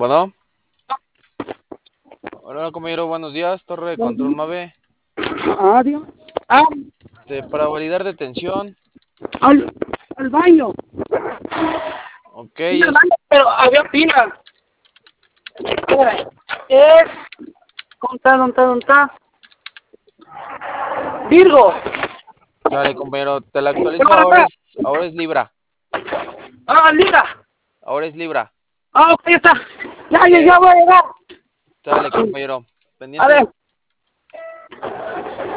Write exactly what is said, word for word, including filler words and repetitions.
Bueno. Hola, compañero, buenos días. Torre de control Mave. Ah, Dios. Ah, Este, para validar detención. al, al baño. Ok, Sí, al es, baño, pero había pila. Espera, Es. ¿Dónde está? ¿Dónde está? ¿Dónde está? Virgo. sale, compañero. Te la ¿Qué actualizo. hora Ahora está? es, ahora es Libra. Ah, Lira. Ahora es Libra. Ah, ok, ya está. Ya, ya, Eh, ya voy a llegar. sale, compañero. A Pendiente. ver.